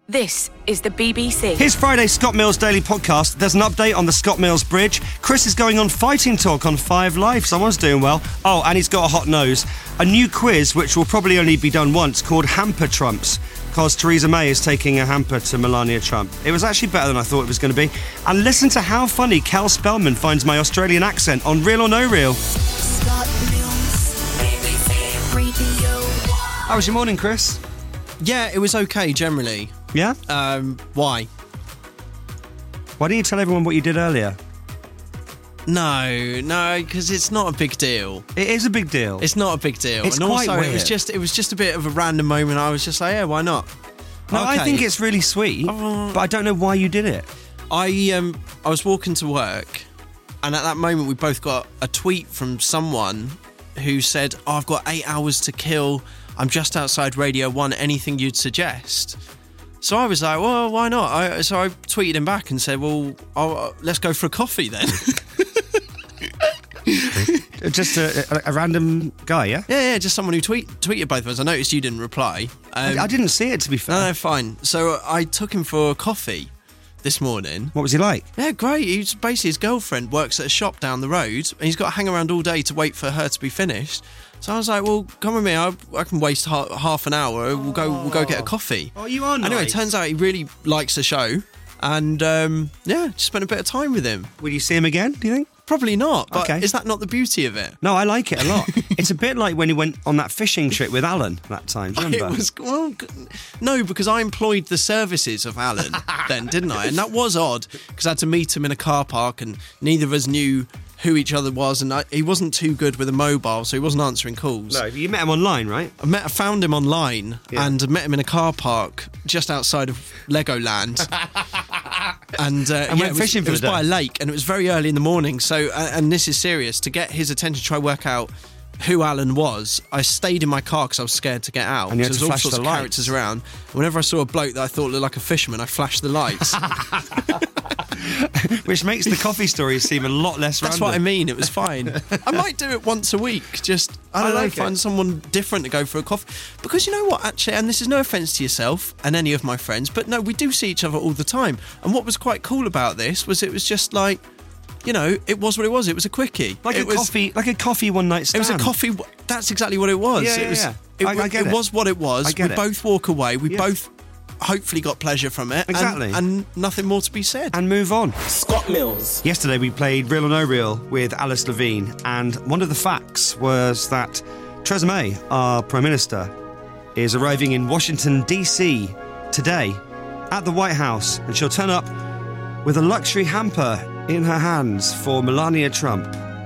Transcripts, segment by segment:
This is the BBC. Here's Friday's Scott Mills Daily Podcast. There's an update on the Scott Mills Bridge. Chris is going on fighting talk on 5 Live. Someone's doing well. Oh, and he's got a hot nose. A new quiz, which will probably only be done once, called Hamper Trumps, because Theresa May is taking a hamper to Melania Trump. It was actually better than I thought it was going to be. And listen to how funny Cal Spellman finds my Australian accent on Real or No Real. Scott Mills, BBC Radio 1. How was your morning, Chris? Yeah, it was okay, generally. Yeah? Why? Why didn't you tell everyone what you did earlier? No, because it's not a big deal. It is a big deal. It's not a big deal. It's and quite also, weird. it was just a bit of a random moment. I was just like, yeah, why not? No, Okay. I think it's really sweet, but I don't know why you did it. I was walking to work, and at that moment we both got a tweet from someone who said, "Oh, I've got 8 hours to kill. I'm just outside Radio 1. Anything you'd suggest?" So I was like, well, why not? So I tweeted him back and said, well, let's go for a coffee then. Just a random guy, yeah? Yeah, just someone who tweeted both of us. I noticed you didn't reply. I didn't see it, to be fair. No, fine. So I took him for a coffee this morning. What was he like? Yeah, great. He's basically, his girlfriend works at a shop down the road, and he's got to hang around all day to wait for her to be finished. So I was like, well, come with me. I can waste half an hour. We'll go get a coffee. Oh, you are nice. Anyway, it turns out he really likes the show, and just spent a bit of time with him. Will you see him again, do you think? Probably not, but Okay. is that not the beauty of it? No, I like it a lot. It's a bit like when you went on that fishing trip with Alan that time, do you remember? It was, no, because I employed the services of Alan then, didn't I? And that was odd, because I had to meet him in a car park, and neither of us knew who each other was, and he wasn't too good with a mobile, so he wasn't answering calls. No, you met him online, right? I found him online, and I met him in a car park just outside of Legoland. And went fishing for it was the day. by a lake, and it was very early in the morning. So, and this is serious, to get his attention, try work out who Alan was, I stayed in my car because I was scared to get out. And you had So to there's all flash sorts the of lights. characters around. Whenever I saw a bloke that I thought looked like a fisherman, I flashed the lights. Which makes the coffee stories seem a lot less That's random. what I mean. It was fine. I might do it once a week. Just, I don't know, like it. find someone different to go for a coffee. Because you know what, actually, and this is no offence to yourself and any of my friends, but no, we do see each other all the time. And what was quite cool about this was it was just like, you know, it was what it was. It was a quickie. Like a coffee one night It stand. was a coffee. That's exactly what it was. Yeah, it was, yeah. It, get it it. was what it was. I get We it. both walk away. We Yeah. both hopefully got pleasure from it. Exactly. And nothing more to be said. And move on. Scott Mills. Yesterday we played Real or No Real with Alice Levine, and one of the facts was that Theresa May, our Prime Minister, is arriving in Washington, D.C. today at the White House, and she'll turn up with a luxury hamper in her hands for Melania Trump.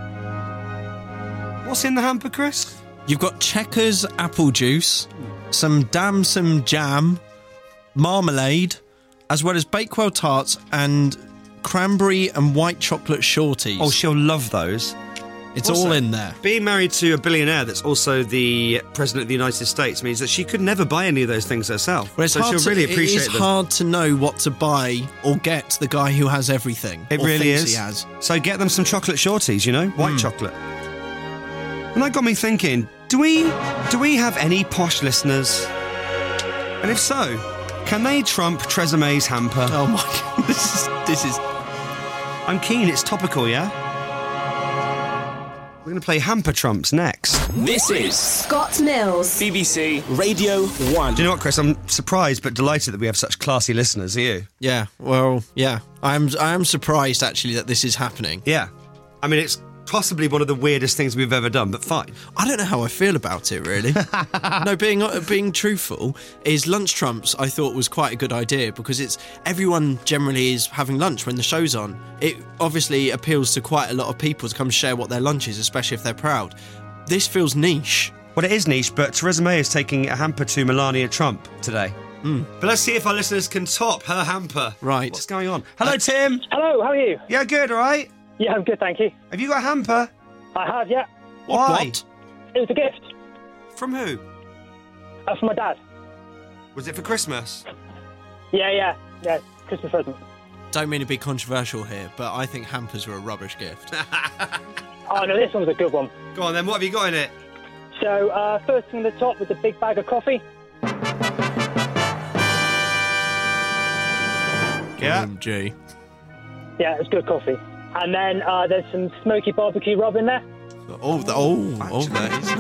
What's in the hamper, Chris? You've got Checkers apple juice, some damson jam, marmalade, as well as Bakewell tarts and cranberry and white chocolate shorties. Oh, she'll love those. it's also, all in there. Being married to a billionaire that's also the President of the United States means that she could never buy any of those things herself. Well, it's so hard she'll really appreciate It is them. hard to know what to buy or get the guy who has everything. It or really thinks is. He has. So get them some chocolate shorties, you know, white chocolate. And that got me thinking: do we have any posh listeners? And if so, can they trump Theresa May's hamper? Oh my god, this is. I'm keen. It's topical, yeah. We're going to play hamper trumps next. This is Scott Mills. BBC Radio 1. Do you know what, Chris? I'm surprised but delighted that we have such classy listeners. Are you? Yeah. Well, yeah. I am surprised actually that this is happening. Yeah. I mean, it's possibly one of the weirdest things we've ever done, but fine. I don't know how I feel about it, really. No, being truthful, is lunch trumps I thought was quite a good idea because it's everyone generally is having lunch when the show's on. It obviously appeals to quite a lot of people to come share what their lunch is, especially if they're proud. This feels niche. Well, it is niche, but Theresa May is taking a hamper to Melania Trump today. But let's see if our listeners can top her hamper. Right. What's going on? Hello, Tim. Hello, how are you? Yeah, good, all right? Yeah, I'm good, thank you. Have you got a hamper? I have, yeah. Why? What? It was a gift From who? for my dad. Was it for Christmas? Yeah, Christmas present. Don't mean to be controversial here, but I think hampers are a rubbish gift. Oh, no, this one's a good one. Go on then, what have you got in it? So, first thing on the top was a big bag of coffee. Yeah. OMG. Yeah, it's good coffee. And then there's some smoky barbecue rub in there. That is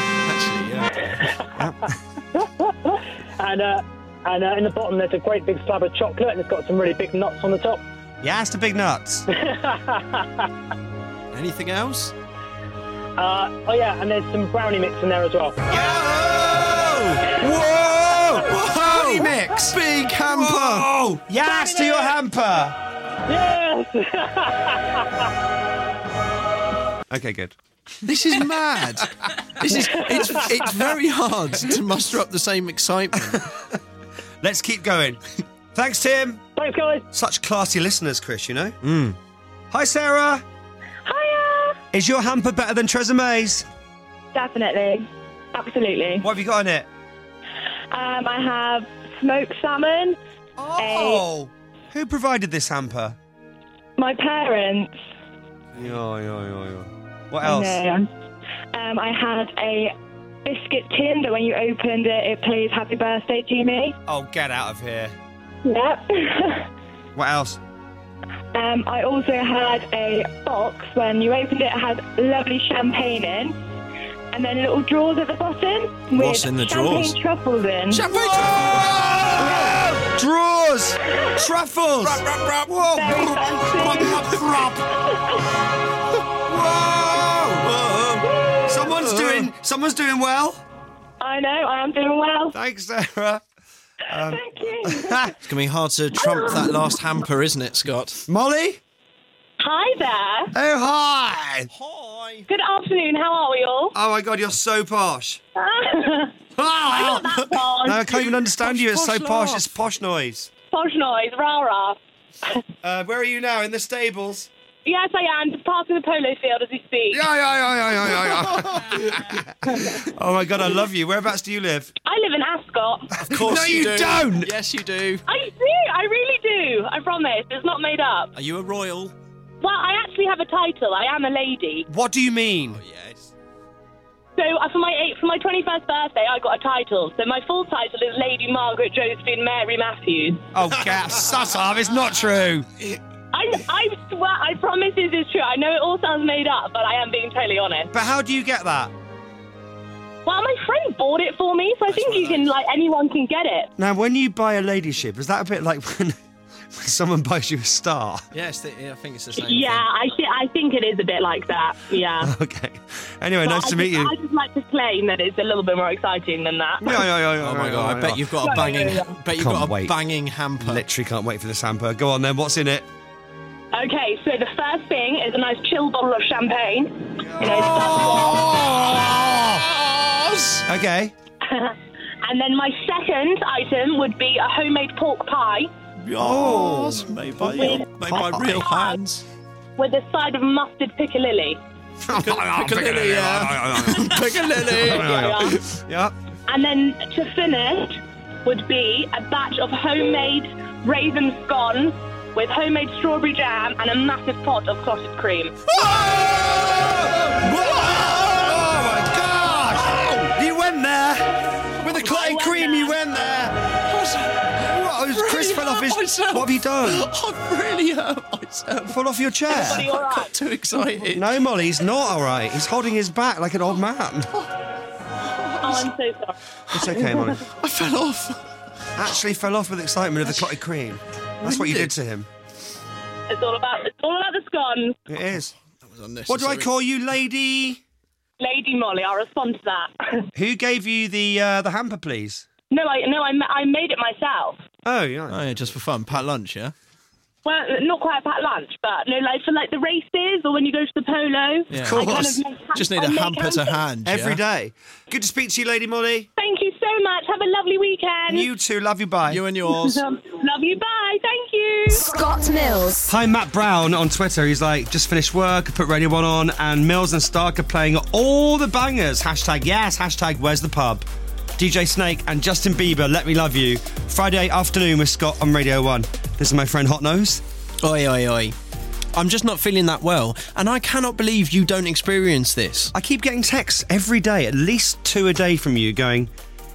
actually, yeah. And in the bottom there's a great big slab of chocolate, and it's got some really big nuts on the top. Yeah, it's the big nuts. Anything else? Oh yeah, and there's some brownie mix in there as well. Whoa! Brownie mix! Big hamper! Whoa! Yes, to your hamper! Yes! Okay, good. This is mad. It's very hard to muster up the same excitement. Let's keep going. Thanks, Tim. Thanks, guys. Such classy listeners, Chris, you know? Hi, Sarah. Hiya! Is your hamper better than Trezemé's? Definitely. Absolutely. What have you got in it? I have smoked salmon. Oh! Who provided this hamper? My parents. Yeah. What else? I had a biscuit tin that when you opened it, it plays Happy Birthday to me. Oh, get out of here. Yep. What else? I also had a box. When you opened it, it had lovely champagne in. And then little drawers at the bottom with What's in the drawers? champagne truffles in. Champagne Drawers! Truffles! Whoa! Very fancy. Whoa! Someone's doing well. I know, I am doing well. Thanks, Sarah. Thank you. It's going to be hard to trump that last hamper, isn't it, Scott? Molly? Hi there. Oh, hi! Hi. Good afternoon. How are we all? Oh my God, you're so posh. I'm not that posh. No, I can't even understand you. It's so Posh posh. laugh. It's posh noise. Posh noise, rah rah. Where are you now? In the stables? Yes, I am. Just passing the polo field as we speak. Yeah. Oh my God, I love you. Whereabouts do you live? I live in Ascot. Of course No, you you do. don't. Yes, you do. I do. I really do. I promise. It's not made up. Are you a royal? Well, I actually have a title. I am a lady. What do you mean? Yes. So for my 21st birthday, I got a title. So my full title is Lady Margaret Josephine Mary Matthews. Oh, shut up. It's not true. I swear, I promise this is true. I know it all sounds made up, but I am being totally honest. But how do you get that? Well, my friend bought it for me, so I think you can, anyone can get it. Now, when you buy a ladyship, is that a bit like when someone buys you a star? Yes, I think it's the same Yeah, I think it is a bit like that. Yeah. Okay. Anyway, But nice to meet you. I just like to claim that it's a little bit more exciting than that. Yeah. Oh my God, I bet you've got a banging hamper. Literally can't wait for this hamper. Go on then, what's in it? Okay, so the first thing is a nice chill bottle of champagne. Okay. And then my second item would be a homemade pork pie Oh, made by real hands. with a side of mustard piccalilli. Piccalilli, yeah. Piccalilli. Yeah. And then to finish would be a batch of homemade raisin scones with homemade strawberry jam and a massive pot of clotted cream. Oh my gosh! You went there with the clotted cream. You went there. What? Chris fell off his. What have you done? I've really hurt myself. Fall off your chair. Everybody all right? Got too excited. No, Molly, he's not all right. He's holding his back like an old man. Oh, I'm so sorry. It's okay, Molly. I fell off. Actually fell off with excitement of the clotted cream. That's what you did to him. It's all about the scones. It is. That was unnecessary. What do I call you, lady? Lady Molly, I'll respond to that. Who gave you the hamper, please? No, I made it myself. Oh, yeah. Oh, yeah, just for fun. Pat lunch, yeah? Well, not quite a packed lunch, but no, for the races or when you go to the polo. Yeah. Of course. I kind of Just need I a make hamper to hand, Every yeah? day. Good to speak to you, Lady Molly. Thank you so much. Have a lovely weekend. You too. Love you. Bye. You and yours. Love you. Bye. Thank you. Scott Mills. Hi, Matt Brown on Twitter. He's like, just finished work, put Radio 1 on, and Mills and Stark are playing all the bangers. Hashtag yes, hashtag where's the pub. DJ Snake and Justin Bieber, Let Me Love You. Friday afternoon with Scott on Radio 1. This is my friend Hot Nose. Oi, oi, oi. I'm just not feeling that well, and I cannot believe you don't experience this. I keep getting texts every day, at least 2 a day from you going,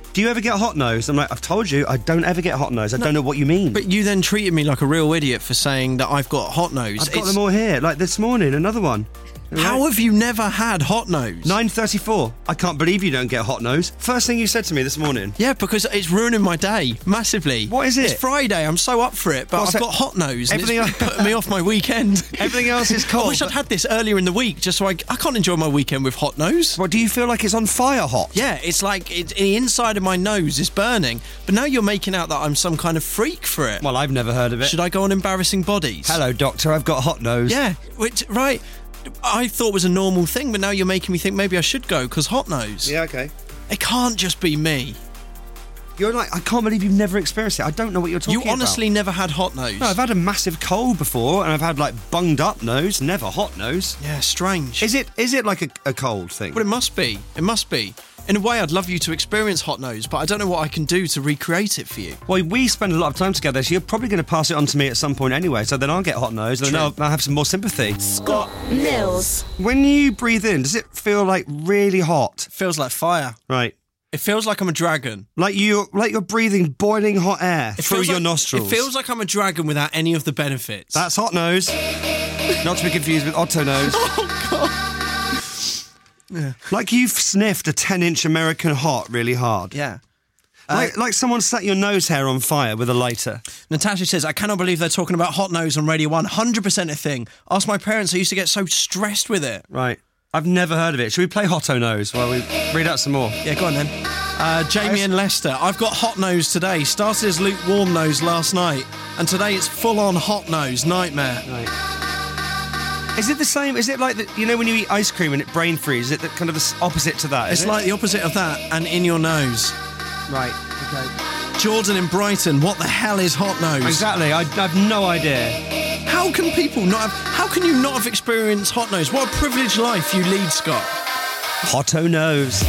do you ever get hot nose? I'm like, I've told you, I don't ever get hot nose. I don't know what you mean. But you then treated me like a real idiot for saying that I've got hot nose. I've got them all here. Like this morning, another one. How have you never had hot nose? 9:34. I can't believe you don't get hot nose. First thing you said to me this morning. Yeah, because it's ruining my day massively. What is it? It's Friday. I'm so up for it, but What's I've that? got hot nose. And Everything it's putting me off my weekend. Everything else is cold. I wish I'd had this earlier in the week, just so I can't enjoy my weekend with hot nose. What, do you feel like it's on fire hot? Yeah, it's like the inside of my nose is burning. But now you're making out that I'm some kind of freak for it. Well, I've never heard of it. Should I go on Embarrassing Bodies? Hello, doctor. I've got hot nose. Yeah, which, right. I thought was a normal thing, but now you're making me think maybe I should go because hot nose. Yeah, okay. It can't just be me. You're like, I can't believe you've never experienced it. I don't know what you're talking about. You honestly never had hot nose? No, I've had a massive cold before, and I've had like bunged up nose, never hot nose. Yeah, strange. Is it like a cold thing? Well, it must be. It must be. In a way, I'd love you to experience hot nose, but I don't know what I can do to recreate it for you. Well, we spend a lot of time together, so you're probably going to pass it on to me at some point anyway, so then I'll get hot nose, and then I'll have some more sympathy. Scott Mills. When you breathe in, does it feel like really hot? It feels like fire. Right. It feels like I'm a dragon. Like you're breathing boiling hot air through your nostrils. It feels like I'm a dragon without any of the benefits. That's hot nose. Not to be confused with Otto nose. Oh, God. Yeah. Like you've sniffed a 10-inch American hot really hard. Yeah. Like someone set your nose hair on fire with a lighter. Natasha says, I cannot believe they're talking about hot nose on Radio 1. 100% a thing. Ask my parents, I used to get so stressed with it. Right. I've never heard of it. Should we play Hotto Nose while we read out some more? Yeah, go on then. Jamie and Leicester, I've got hot nose today. Started as lukewarm nose last night, and today it's full-on hot nose. Nightmare. Right. Is it the same? Is it like, when you eat ice cream and it brain freezes, is it the kind of the opposite to that? It's like the opposite of that and in your nose. Right, okay. Jordan in Brighton, what the hell is hot nose? Exactly, I've no idea. How can you not have experienced hot nose? What a privileged life you lead, Scott. Hotto Nose.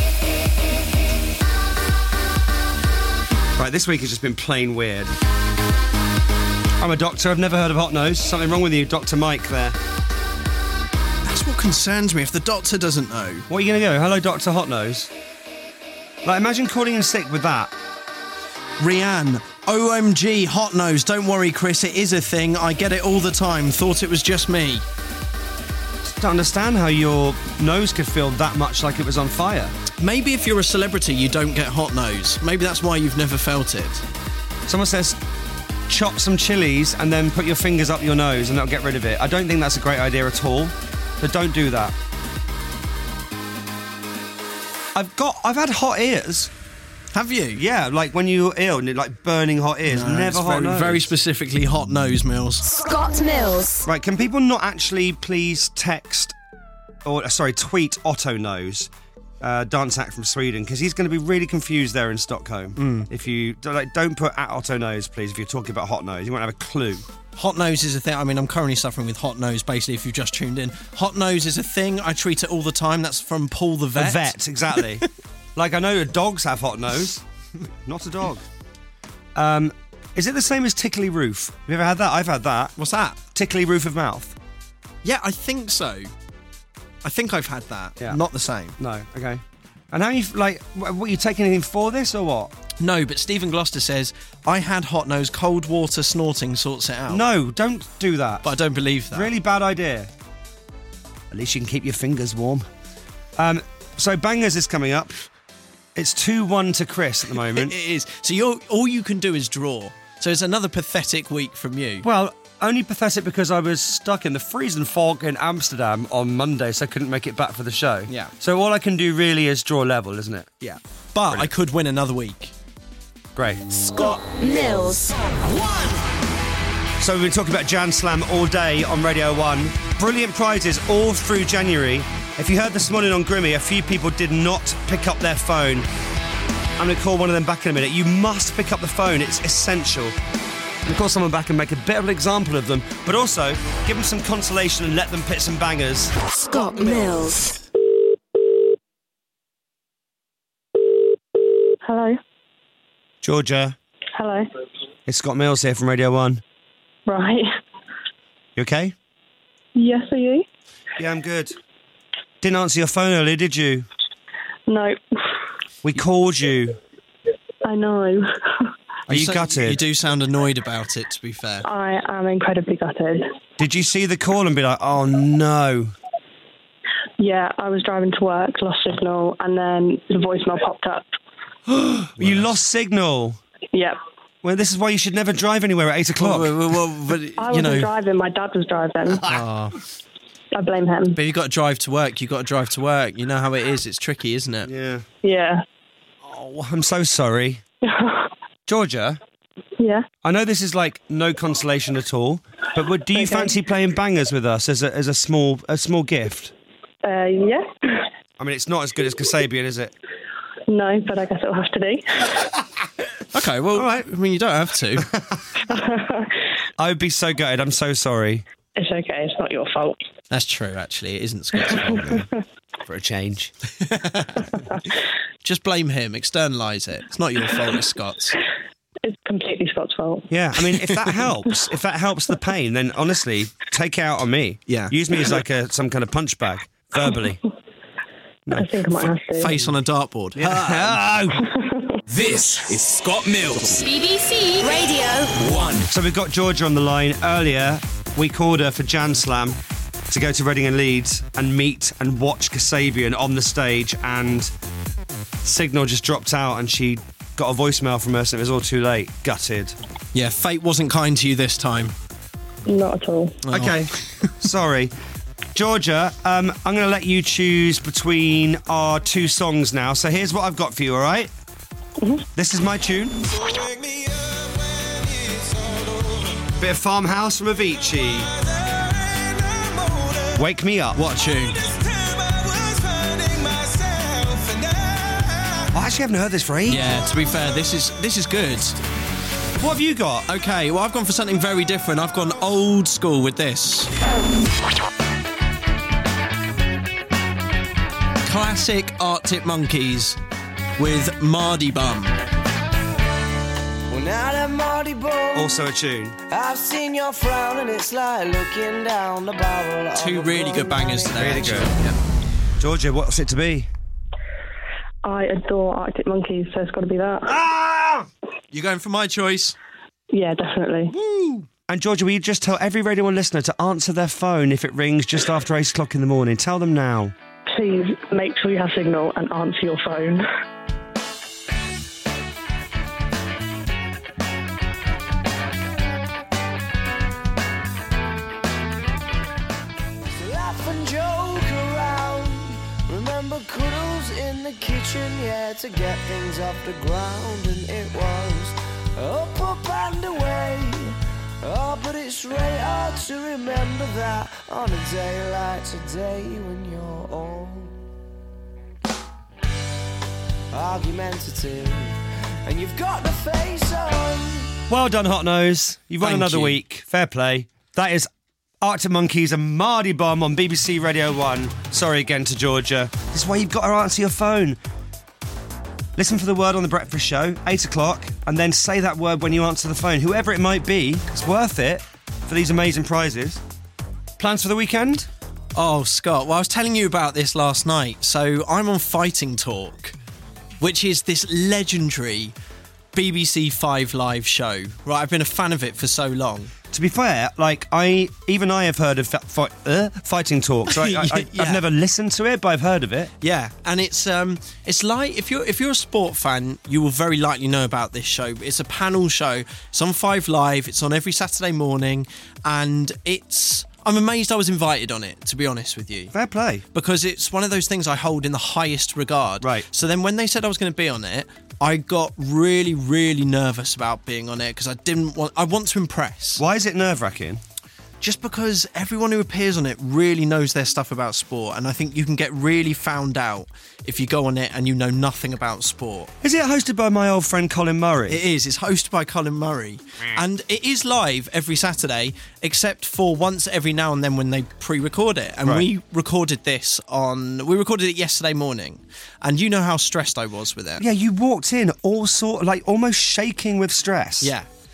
Right, this week has just been plain weird. I'm a doctor, I've never heard of hot nose. Something wrong with you, Dr. Mike there. That's what concerns me, if the doctor doesn't know. What are you going to go? Hello, Dr. Hot Nose? Like, imagine calling in sick with that. Rianne, OMG, hot nose. Don't worry, Chris, it is a thing. I get it all the time. Thought it was just me. I don't understand how your nose could feel that much like it was on fire. Maybe if you're a celebrity, you don't get hot nose. Maybe that's why you've never felt it. Someone says, chop some chilies and then put your fingers up your nose and that'll get rid of it. I don't think that's a great idea at all. But don't do that. I've had hot ears. Have you? Yeah, like when you're ill and like burning hot ears. No, never hot nose. Very specifically hot nose, Mills. Scott Mills. Right, can people not actually please tweet Otto Nose, dance act from Sweden, because he's going to be really confused there in Stockholm. If you don't put at Otto Nose, please, if you're talking about hot nose. You won't have a clue. Hot nose is a thing. I mean, I'm currently suffering with hot nose, basically, if you've just tuned in. Hot nose is a thing. I treat it all the time. That's from Paul the Vet. A vet, exactly. Like, I know dogs have hot nose. Not a dog. Is it the same as tickly roof? Have you ever had that? I've had that. What's that? Tickly roof of mouth. Yeah, I think so. I think I've had that. Yeah. Not the same. No, okay. And how you, what, you taking anything for this or what? No, but Stephen Gloucester says, I had hot nose, cold water snorting sorts it out. No, don't do that. But I don't believe that. Really bad idea. At least you can keep your fingers warm. So Bangers is coming up. It's 2-1 to Chris at the moment. It is. So all you can do is draw. So it's another pathetic week from you. Well, only pathetic because I was stuck in the freezing fog in Amsterdam on Monday, so I couldn't make it back for the show. Yeah. So all I can do really is draw level, isn't it? Yeah. But brilliant. I could win another week. Great. Scott Mills. So we've been talking about Jan Slam all day on Radio 1. Brilliant prizes all through January. If you heard this morning on Grimmy, a few people did not pick up their phone. I'm going to call one of them back in a minute. You must pick up the phone. It's essential. I'm going to call someone back and make a bit of an example of them, but also give them some consolation and let them pit some bangers. Scott Mills. Hello. Georgia, Hello. it's Scott Mills here from Radio 1. Right. You okay? Yes, are you? Yeah, I'm good. Didn't answer your phone earlier, did you? No. We called you. I know. Are you gutted? You do sound annoyed about it, to be fair. I am incredibly gutted. Did you see the call and be like, oh no? Yeah, I was driving to work, lost signal, and then the voicemail popped up. You lost signal. Yep. Well, this is why you should never drive anywhere at 8 o'clock. But, I wasn't driving, my dad was driving. I blame him. But you've got to drive to work. You've got to drive to work. You know how it is. It's tricky, isn't it? Yeah. Yeah. Oh, I'm so sorry. Georgia, Yeah. I know this is like no consolation at all, but do you fancy playing bangers with us as a small gift? Yeah. I mean, it's not as good as Kasabian, is it? No, but I guess it'll have to be. Okay, well, All right. I mean, you don't have to. I would be so gutted. I'm so sorry. It's okay, it's not your fault. That's true, actually. It isn't Scott's fault. For a change. Just blame him. Externalise it. It's not your fault, it's Scott's. It's completely Scott's fault. Yeah, I mean, if that helps the pain, then honestly, take it out on me. Yeah. Use me as like some kind of punch bag, verbally. I think I might have to. Face on a dartboard. Oh! This is Scott Mills. BBC Radio 1. So we've got Georgia on the line. Earlier, we called her for Jam Slam to go to Reading and Leeds and meet and watch Kasabian on the stage, and signal just dropped out and she got a voicemail from us and it was all too late. Gutted. Yeah, fate wasn't kind to you this time. Not at all. Okay, sorry. Georgia, I'm going to let you choose between our two songs now. So here's what I've got for you, all right? Mm-hmm. This is my tune. Bit of Farmhouse from Avicii. Wake Me Up. What a tune. I actually haven't heard this for ages. Yeah, to be fair, this is good. What have you got? Okay, well, I've gone for something very different. I've gone old school with this. Classic Arctic Monkeys with Mardy Bum. Also a tune. I've seen your frown and it's like looking down the barrel. Two really good bangers today. Really actually. good. Yeah. Georgia, what's it to be? I adore Arctic Monkeys, so it's got to be that. Ah! You going for my choice? Yeah, definitely. And Georgia, will you just tell every Radio 1 listener to answer their phone if it rings just after 8 o'clock in the morning? Tell them now. Please make sure you have signal and answer your phone. Laugh and joke around. Remember cuddles in the kitchen, yeah, to get things off the ground. And it was up and away. Oh, but it's really hard to remember that on a day like today when you're all argumentative and you've got the face on. Well done, Hot Nose. You've won Thank another you. week. Fair play. That is Arctic Monkeys and Mardy Bum on BBC Radio 1. Sorry again to Georgia. This is why you've got to answer your phone. Listen for the word on The Breakfast Show, 8 o'clock, and then say that word when you answer the phone. Whoever it might be, it's worth it for these amazing prizes. Plans for the weekend? Oh, Scott, well, I was telling you about this last night. So I'm on Fighting Talk, which is this legendary BBC 5 Live show. Right, I've been a fan of it for so long. To be fair, like I have heard of Fighting Talk. So Yeah. I've never listened to it, but I've heard of it. Yeah, and it's like if you're a sport fan, you will very likely know about this show. It's a panel show. It's on 5 Live. It's on every Saturday morning, and I'm amazed I was invited on it, to be honest with you. Fair play. Because it's one of those things I hold in the highest regard. Right. So then when they said I was going to be on it, I got really, really nervous about being on it because I want to impress. Why is it nerve-wracking? Just because everyone who appears on it really knows their stuff about sport, and I think you can get really found out if you go on it and you know nothing about sport. Is it hosted by my old friend Colin Murray? It is. It's hosted by Colin Murray. And it is live every Saturday, except for once every now and then when they pre-record it. And Right. we recorded it yesterday morning. And you know how stressed I was with it. Yeah, you walked in all almost shaking with stress. Yeah.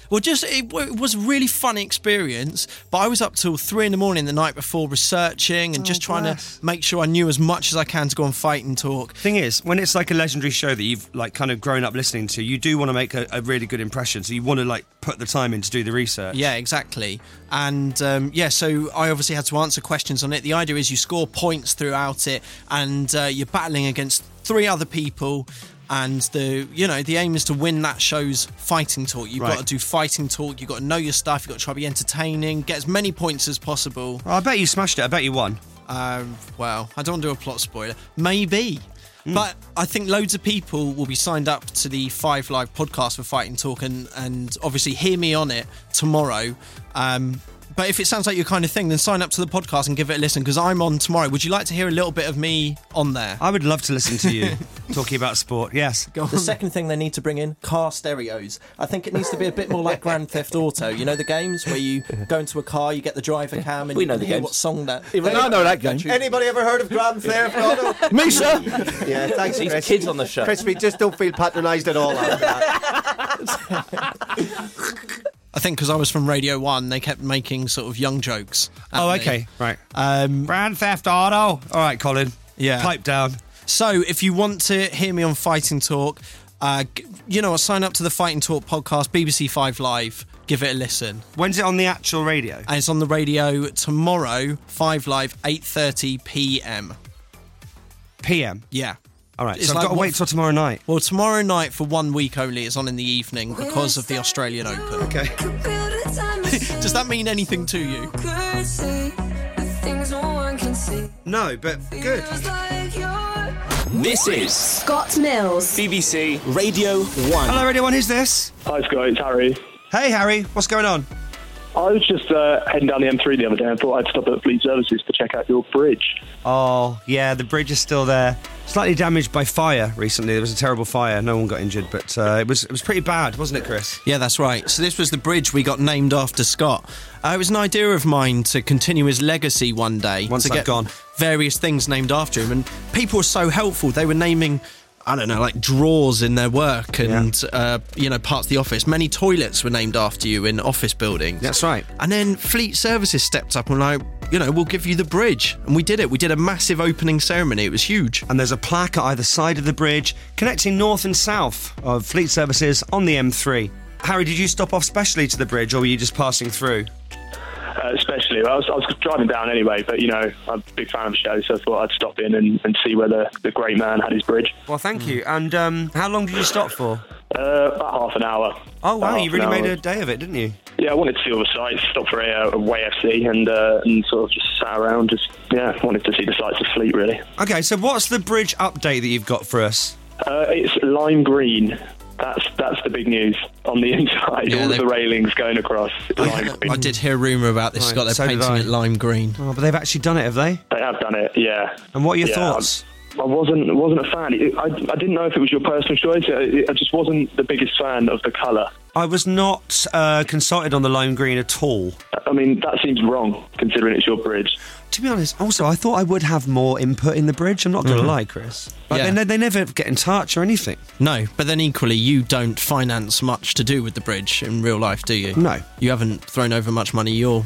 Well, it was a really fun experience, but I was up till 3 a.m. the night before researching and just trying to make sure I knew as much as I can to go on Fight and Talk. Thing is, when it's like a legendary show that you've like kind of grown up listening to, you do want to make a really good impression, so you want to like put the time in to do the research. Yeah, exactly. And so I obviously had to answer questions on it. The idea is you score points throughout it, and you're battling against 3 other people. And the aim is to win that show's fighting talk. You've got to do fighting talk. You've got to know your stuff. You've got to try to be entertaining. Get as many points as possible. Well, I bet you smashed it. I bet you won. Well, I don't want to do a plot spoiler. Maybe. But I think loads of people will be signed up to the 5 Live podcast for Fighting Talk and obviously hear me on it tomorrow. But if it sounds like your kind of thing, then sign up to the podcast and give it a listen, because I'm on tomorrow. Would you like to hear a little bit of me on there? I would love to listen to you talking about sport, yes. Go on. The second thing they need to bring in, car stereos. I think it needs to be a bit more like Grand Theft Auto. You know the games where you go into a car, you get the driver cam, and we know you the hear games. what song that... I know that game. Anybody ever heard of Grand Theft Auto? Me, sir. Yeah, thanks, These Chris. kids on the show. Chris, we just don't feel patronised at all after that. I think because I was from Radio 1, they kept making sort of young jokes. Oh, okay, right. Grand Theft Auto. All right, Colin. Yeah. Pipe down. So, if you want to hear me on Fighting Talk, sign up to the Fighting Talk podcast, BBC 5 Live. Give it a listen. When's it on the actual radio? And it's on the radio tomorrow, 5 Live, 8:30 p.m. PM? Yeah. All right, It's so I've like got to wait till tomorrow night. Well, tomorrow night for 1 week only. It's on in the evening because of the Australian Open. Okay. Does that mean anything to you? No, but good. This is Scott Mills. BBC Radio 1. Hello, Radio 1, who's this? Hi, Scott, it's Harry. Hey, Harry, what's going on? I was just heading down the M3 the other day. I thought I'd stop at Fleet Services to check out your bridge. Oh, yeah, the bridge is still there. Slightly damaged by fire recently. There was a terrible fire. No one got injured, but it was pretty bad, wasn't it, Chris? Yeah, that's right. So this was the bridge we got named after Scott. It was an idea of mine to continue his legacy one day. Once to I've get gone. various things named after him. And people were so helpful. They were naming... I don't know, like drawers in their work and, parts of the office. Many toilets were named after you in office buildings. That's right. And then Fleet Services stepped up and like, we'll give you the bridge. And we did it. We did a massive opening ceremony. It was huge. And there's a plaque at either side of the bridge connecting north and south of Fleet Services on the M3. Harry, did you stop off specially to the bridge or were you just passing through? Especially, I was driving down anyway, but, I'm a big fan of the show, so I thought I'd stop in and see where the great man had his bridge. Well, thank you. And how long did you stop for? About half an hour. Oh, wow, About you half an really made hour. a day of it, didn't you? Yeah, I wanted to see all the sights, stopped for a Way FC and sort of just sat around, wanted to see the sights of Fleet, really. Okay, so what's the bridge update that you've got for us? It's lime green. That's the big news on the inside. Yeah, all of the railings going across. Lime green. I did hear a rumour about this, Right, Scott. They're so did painting I. it lime green. Oh, but they've actually done it, have they? They have done it, yeah. And what are your Yeah, thoughts? I wasn't a fan. I didn't know if it was your personal choice. I just wasn't the biggest fan of the colour. I was not consulted on the lime green at all. I mean, that seems wrong, considering it's your bridge. To be honest, also, I thought I would have more input in the bridge. I'm not going to lie, Chris. But Yeah. they never get in touch or anything. No, but then equally, you don't finance much to do with the bridge in real life, do you? No. You haven't thrown over much money your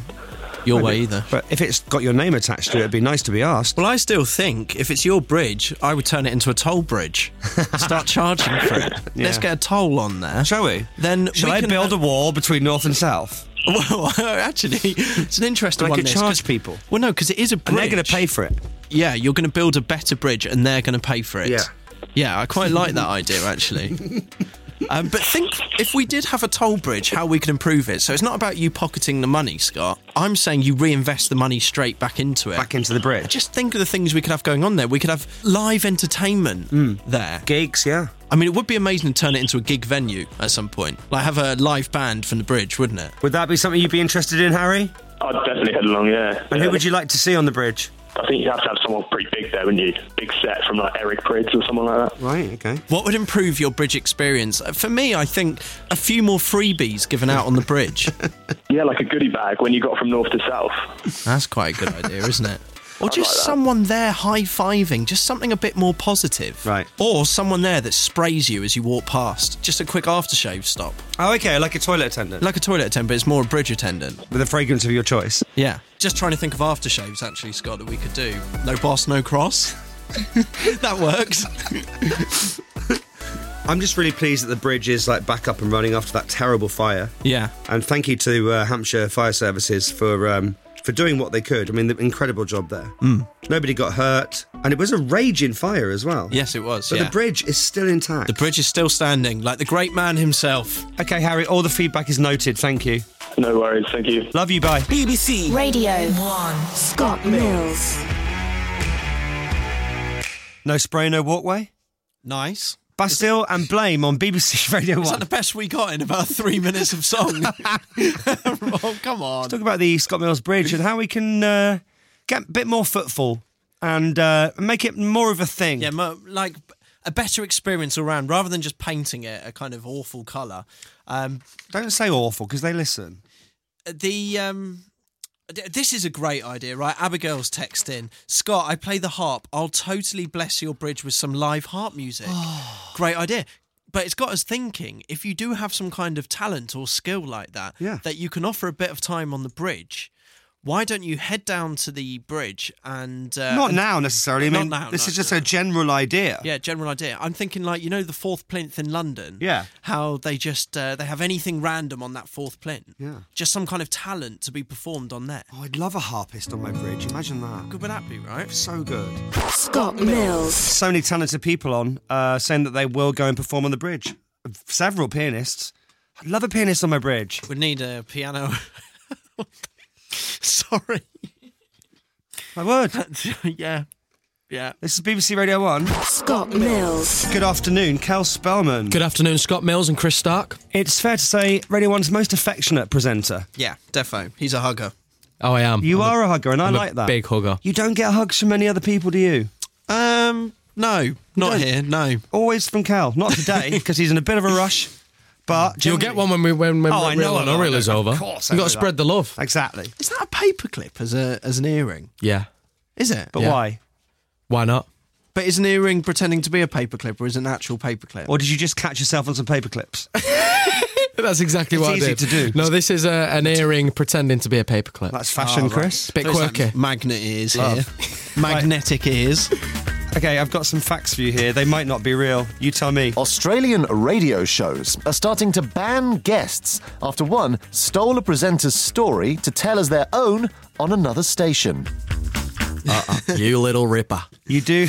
way either. But if it's got your name attached to it, it'd be nice to be asked. Well, I still think if it's your bridge, I would turn it into a toll bridge. Start charging for it. Yeah. Let's get a toll on there. Shall we? Then Shall we I can build a wall between north and south? Well, actually, it's an interesting I one. could this, charge 'cause- people. Well, no, because it is a bridge. And they're going to pay for it. Yeah, you're going to build a better bridge, and they're going to pay for it. Yeah. Yeah, I quite like that idea, actually. But think, if we did have a toll bridge, how we could improve it. So it's not about you pocketing the money, Scott. I'm saying you reinvest the money straight back into it. Back into the bridge. Just think of the things we could have going on there. We could have live entertainment there. Gigs, yeah. I mean, it would be amazing to turn it into a gig venue at some point. Like, have a live band from the bridge, wouldn't it? Would that be something you'd be interested in, Harry? I'd definitely head along, yeah. And who would you like to see on the bridge? I think you'd have to have someone pretty big there, wouldn't you? Big set from like Eric Prydz or someone like that. Right, okay. What would improve your bridge experience? For me, I think a few more freebies given out on the bridge. Yeah, like a goodie bag when you got from north to south. That's quite a good idea, isn't it? Or I'd just like that. someone there high-fiving, just something a bit more positive. Right. Or someone there that sprays you as you walk past. Just a quick aftershave stop. Oh, okay, like a toilet attendant. Like a toilet attendant, but it's more a bridge attendant. With a fragrance of your choice. Yeah. Just trying to think of aftershaves, actually, Scott, that we could do. No boss, no cross. That works. I'm just really pleased that the bridge is like back up and running after that terrible fire. Yeah. And thank you to Hampshire Fire Services for doing what they could. I mean, the incredible job there. Nobody got hurt, and it was a raging fire as well. Yes, it was, But yeah. the bridge is still intact. The bridge is still standing, like the great man himself. Okay, Harry, all the feedback is noted. Thank you. No worries, thank you. Love you, bye. BBC Radio 1. Scott Mills. No spray, no walkway? Nice. Bastille and Blame on BBC Radio 1. Is that the best we got in about 3 minutes of song? Oh, come on. Let's talk about the Scott Mills Bridge and how we can get a bit more footfall and make it more of a thing. Yeah, like a better experience all round, rather than just painting it a kind of awful colour. Don't say awful, because they listen. This is a great idea, right? Abigail's text in. Scott, I play the harp. I'll totally bless your bridge with some live harp music. Great idea. But it's got us thinking, if you do have some kind of talent or skill like that, that you can offer a bit of time on the bridge, why don't you head down to the bridge and... Not now, necessarily. I mean, not now, this no, is just no. a general idea. Yeah, general idea. I'm thinking, like, you know, the fourth plinth in London? Yeah. How they just, they have anything random on that fourth plinth. Yeah. Just some kind of talent to be performed on there. Oh, I'd love a harpist on my bridge. Imagine that. Good would that be, right? So good. Scott Mills. So many talented people on saying that they will go and perform on the bridge. Several pianists. I'd love a pianist on my bridge. We'd need a piano. Sorry. I would. Yeah. This is BBC Radio 1. Scott Mills. Good afternoon, Kel Spellman. Good afternoon, Scott Mills and Chris Stark. It's fair to say Radio 1's most affectionate presenter. Yeah, defo. He's a hugger. Oh, I am. You I'm are a hugger, and I I'm like a that. big hugger. You don't get hugs from many other people, do you? No, not don't? here, no. Always from Cal. Not today, because he's in a bit of a rush. But You'll get one when I know, Real and Unreal is over. Of course, You've got to spread the love. Exactly. Is that a paperclip as an earring? Yeah. Is it? But Yeah. why? Why not? But is an earring pretending to be a paperclip, or is it an actual paperclip? Or did you just catch yourself on some paper clips? That's exactly It's what I easy did. to do. No, this is an earring pretending to be a paperclip. That's fashion, right. Chris. Bit So it's like quirky. magnet ears Love. here. Magnetic ears. Okay, I've got some facts for you here. They might not be real. You tell me. Australian radio shows are starting to ban guests after one stole a presenter's story to tell as their own on another station. You little ripper. You do.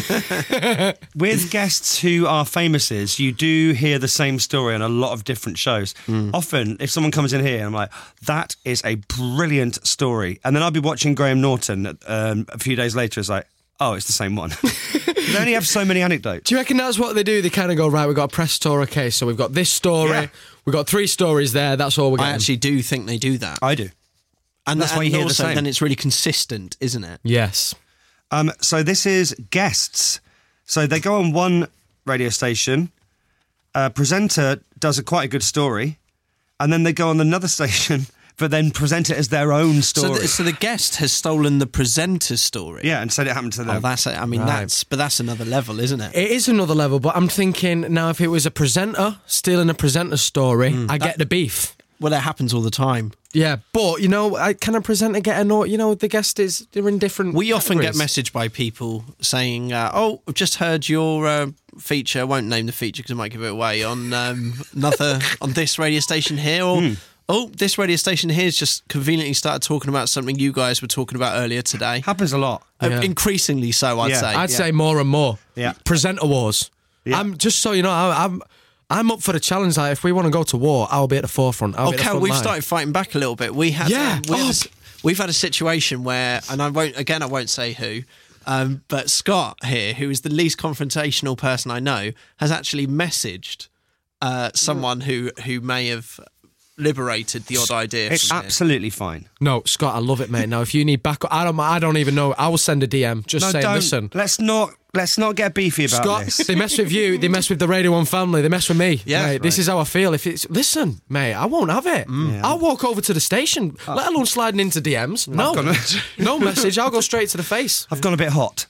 With guests who are famouses, you do hear the same story on a lot of different shows. Often, if someone comes in here, I'm like, that is a brilliant story. And then I'll be watching Graham Norton a few days later. It's like, oh, it's the same one. They only have so many anecdotes. Do you reckon that's what they do? They kind of go, right, we've got a press tour, okay, so we've got this story, Yeah. we've got 3 stories there, that's all we're I getting. actually do think they do that. I do. And that's why you hear the also, same. then it's really consistent, isn't it? Yes. So this is guests. So they go on one radio station, presenter does quite a good story, and then they go on another station, but then present it as their own story. So the guest has stolen the presenter's story. Yeah, and said it happened to them. Oh, that's it. I mean, Right. that's another level, isn't it? It is another level, but I'm thinking now if it was a presenter stealing a presenter's story, I get the beef. Well, that happens all the time. Yeah, but, you know, can a presenter get a note? You know, the guest is, they're in different We often get categories. messaged by people saying, oh, I've just heard your feature, I won't name the feature because I might give it away, on on this radio station here, or oh, this radio station here has just conveniently started talking about something you guys were talking about earlier today. Happens a lot. Yeah. Increasingly so, I'd Yeah. say. I'd say more and more. Yeah. Presenter wars. Yeah. I'm just so you know, I'm up for the challenge. Like, if we want to go to war, I'll be at the forefront. I'll be at the Cal, front we've line. started fighting back a little bit. We had, Yeah. we've had a situation where, and I won't say who, but Scott here, who is the least confrontational person I know, has actually messaged someone who may have liberated the odd idea. It's from it. absolutely fine. No, Scott, I love it, mate. Now, if you need backup, I don't even know. I will send a DM. Just saying, listen. Let's not let's not get beefy about Scott, this. they mess with you, they mess with the Radio 1 family, they mess with me. Yeah, mate, right. This is how I feel. If it's listen, mate, I won't have it. I'll walk over to the station, let alone sliding into DMs. No, no message. I'll go straight to the face. I've gone a bit hot.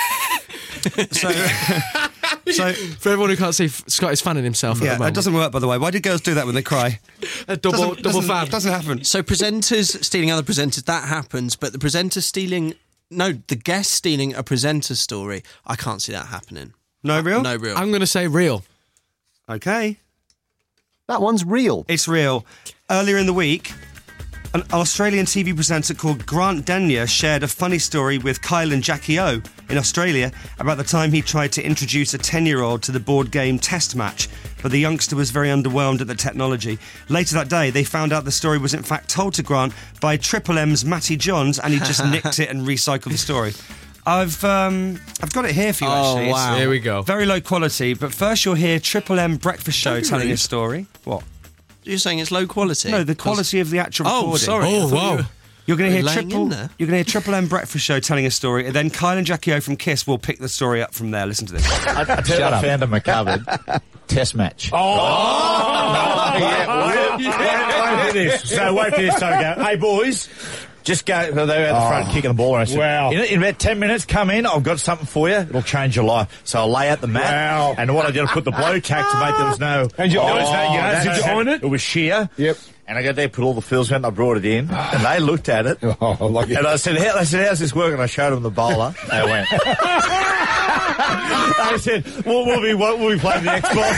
So for everyone who can't see, Scott is fanning himself. At the yeah, moment. it doesn't work, by the way. Why do girls do that when they cry? A double fan. Doesn't happen. So presenters stealing other presenters, that happens, but the the guest stealing a presenter's story, I can't see that happening. No real? No real. I'm going to say real. Okay. That one's real. It's real. Earlier in the week, an Australian TV presenter called Grant Denyer shared a funny story with Kyle and Jackie O in Australia about the time he tried to introduce a 10-year-old to the board game Test Match, but the youngster was very underwhelmed at the technology. Later that day, they found out the story was in fact told to Grant by Triple M's Matty Johns, and he just nicked it and recycled the story. I've got it here for you, actually. Oh, wow. Here we go. Very low quality, but first you'll hear Triple M Breakfast Show telling a story. What? You're saying it's low quality? No, the quality of the actual recording. Oh, sorry. Oh, I thought wow. you were- You're going to hear laying in there. You're going to hear Triple M Breakfast Show telling a story, and then Kyle and Jackie O from Kiss will pick the story up from there. Listen to this. I found in my cupboard. Test match. Wait for this. So wait for this. So go, hey boys, just go. They're out the front kicking the ball. And I said, Wow. In about 10 minutes, come in. I've got something for you. It'll change your life. So I'll lay out the mat. Wow. And what I did, I put the blow tack to make there was no. And did you iron it? It was sheer. Yep. And I got there, put all the fills in, and I brought it in, and they looked at it. Oh, lucky. And I said, how's this working? I showed them the bowler. They went. They said, we'll be playing the Xbox.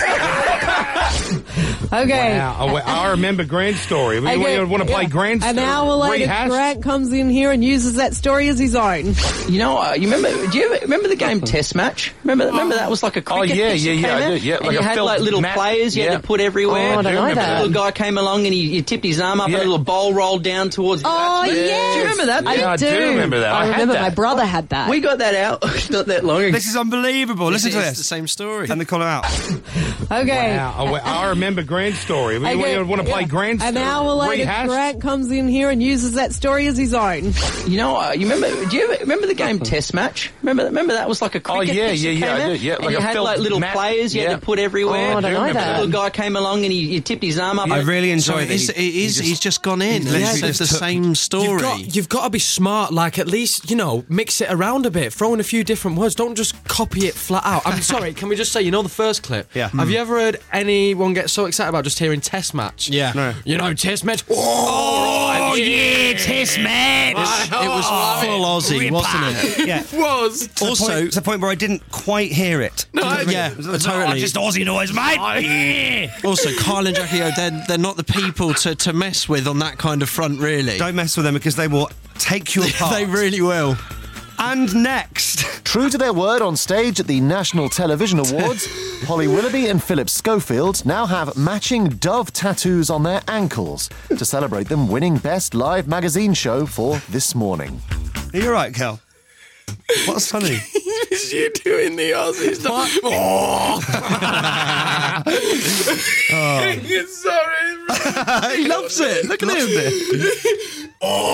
Okay. Wow. I remember Grant's story. We want to play Grant's An story. hour later, Rehash? Grant comes in here and uses that story as his own. You know, do you remember the game Test Match? Remember that was like a cricket pitch that came out? I do, yeah. And you had like little players you had to put everywhere. Oh, I don't know And that. a little guy came along and he tipped his arm up and a little bowl rolled down towards the Oh, batsman. yes. Do you remember that? I do remember that. I I had remember that. my brother had that. We got that out not that long ago. This is unbelievable. Listen to It's this. the same story. And they call it out. Okay. Wow. I remember Grant's story. We want to play Grant's An story. hour later, Rehash? Grant comes in here and uses that story as his own. You know, do you remember the game Test Match? Remember that was like a cricket pitch that came out? I do, yeah. And you had like little players you had to put everywhere. Oh, I don't know And that. a little guy came along and he tipped his arm up. I really enjoy So this. he's just gone in. literally He says the just took- same story. You've got to be smart, like at least, mix it around a bit, throw in a few different words. Don't just copy it flat out. I'm sorry, can we just say, the first clip? Yeah. Have you ever heard anyone get so excited about just hearing Test Match? Yeah. No. Test Match. Oh, yeah, Test Match. It was full Aussie, wasn't it? Yeah. Was. Also, It's the point where I didn't quite hear it. yeah, totally. Just Aussie noise, mate. Also, Kyle and Jackie O, they're not the people to mess with on that kind of front, really. Don't mess with them because they will take you apart. They really will. And next, True to their word on stage at the National Television Awards, Holly Willoughby and Philip Schofield now have matching dove tattoos on their ankles to celebrate them winning Best Live Magazine Show for This Morning. are you all right, Kel? What's funny? Is you doing the Aussie stuff? Sorry. He loves it. Look at him.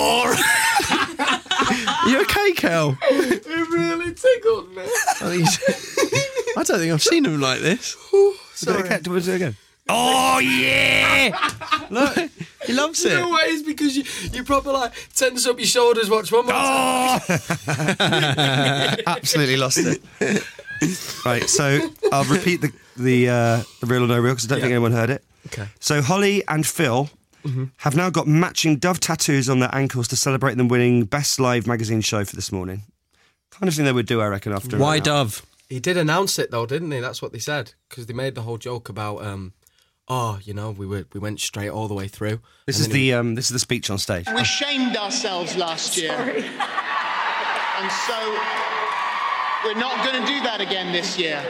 You okay, Kel? It really tickled me. I don't think I've seen him like this. Sorry. Do it again. Oh, yeah. Look, he loves You it. know what it is? Because you probably tense up your shoulders, watch one more time. Absolutely lost it. Right, so I'll repeat the real or no real because I don't think anyone heard it. Okay. So Holly and Phil have now got matching dove tattoos on their ankles to celebrate them winning Best Live Magazine Show for This Morning. Kind of thing they would do, I reckon, after. Why Dove? He did announce it though, didn't he? That's what they said because they made the whole joke about, we went straight all the way through. This is the speech on stage. We shamed ourselves last year. And so we're not going to do that again this year.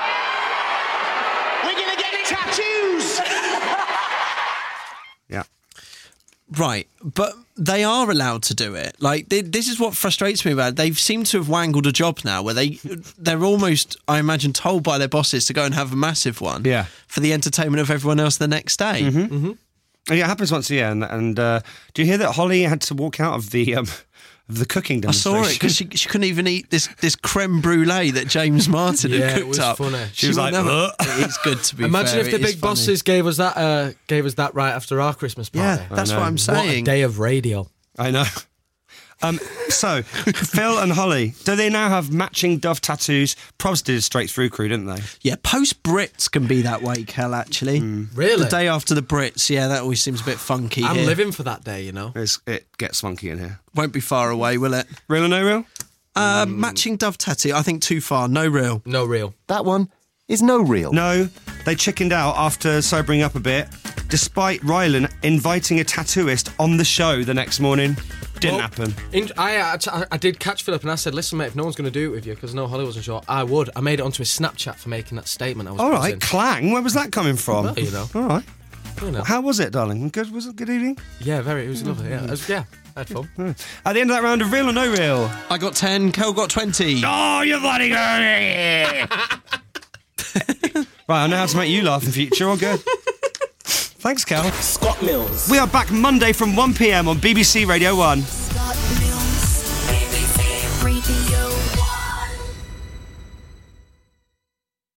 We're going to get tattoos! Yeah. Right, but they are allowed to do it. Like, this is what frustrates me about it. They seem to have wangled a job now where they're almost, I imagine, told by their bosses to go and have a massive one for the entertainment of everyone else the next day. Yeah, it happens once a year. And do you hear that Holly had to walk out of the of the cooking I saw demonstration. it because she couldn't even eat this creme brulee that James Martin had cooked it was up. funny. She was like, "Ugh." It's good to be Imagine fair. if the it is big bosses gave us that right after our Christmas party. Yeah, that's what I'm What a saying. day of radio. I know. So, Phil and Holly, do they now have matching Dove tattoos? Probs did it straight through crew, didn't they? Yeah, post-Brits can be that way, Kel, actually. Really? The day after the Brits, yeah, that always seems a bit funky I'm here. living for that day, you know. It gets funky in here. Won't be far away, will it? Real or no real? Matching Dove tattoo, I think too far. No real. No real. That one is no real. No, they chickened out after sobering up a bit, despite Rylan inviting a tattooist on the show the next morning. Didn't happen. I did catch Philip and I said, listen, mate, if no one's going to do it with you, because no, Holly wasn't sure, I would. I made it onto his Snapchat for making that statement. I was All right, buzzing. clang. Where was that coming from? Well, you know. All right. You know. How was it, darling? Good? Was it good evening? Yeah, very. It was lovely. Yeah, I had fun. At the end of that round of real or no real? I got 10, Kel got 20. Oh, you bloody girl! Right, I know how to make you laugh in future. All good. Thanks, Cal. Scott Mills. We are back Monday from 1 p.m. on BBC Radio 1. Scott